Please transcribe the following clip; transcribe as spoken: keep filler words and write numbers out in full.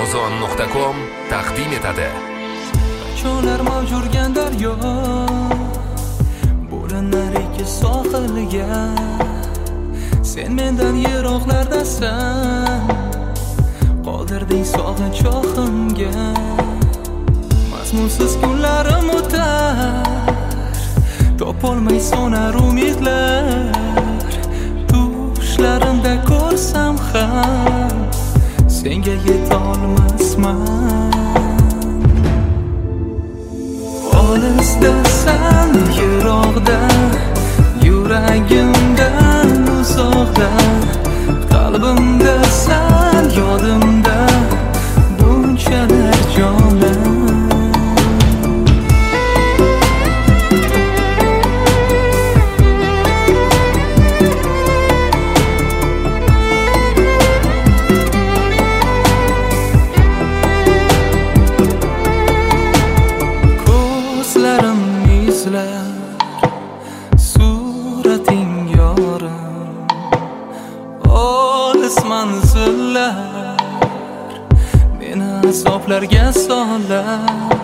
amazon nuqta com taqdim etadi. Cho'lar mavjurgan daryo, bo'rinar ikki sohilga. Sen mendan yiroqlardasan, qoldirding sog'inch cho'ximga. Mazmunsiz kunlarim o'tar, topolmay so'nar umidlar. Tushlarimda ko'rsam ham senga yetolmasman. Olisdasan, yiroqda, yuragimdan uzoqda, qalbimdasan, yodimda bunchalar jonim. Ko'zlarim izlar, surating yorim, olis manzillar meni azoblarga solar.